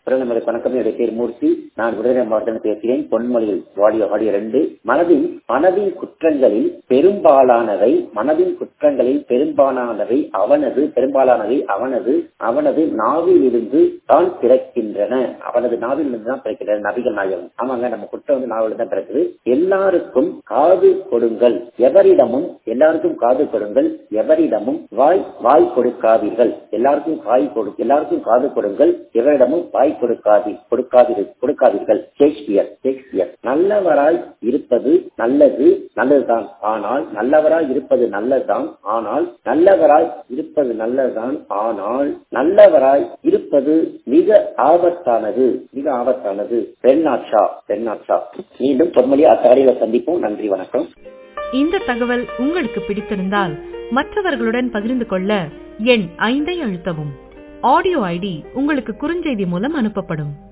நமது வணக்கம். என்னுடைய பேர் மூர்த்தி. நான் விருதுநகர் மாவட்டத்தில் பேசுகிறேன். பொன்மொழியில் ஆடியோ 2. மனதின் குற்றங்களில் பெரும்பாலானவை அவனது நாவில் இருந்து தான் பிறக்கின்றன. நபிகள் நாயகம். ஆமாங்க, நம்ம குற்றம் நாவில் தான் பிறக்குது. எல்லாருக்கும் காது கொடுங்கள், எவரிடமும் வாய் கொடுக்காதீர்கள். எல்லாருக்கும் காது கொடுங்கள், எவரிடமும் வாய் கொடுக்காதீர்கள். ஷேக்ஸ்பியர். நல்லவராய் இருப்பது நல்லதுதான், ஆனால் நல்லவராய் இருப்பது மிக ஆபத்தானது. பெண்ணாட்சா. மீண்டும் பொன்மொழி அத்தாடியில சந்திப்போம். நன்றி, வணக்கம். இந்த தகவல் உங்களுக்கு பிடித்திருந்தால் மற்றவர்களுடன் பகிர்ந்து கொள்ள எண் 5 அழுத்தவும். ஆடியோ ஐடி உங்களுக்கு குறுஞ்செய்தி மூலம் அனுப்பப்படும்.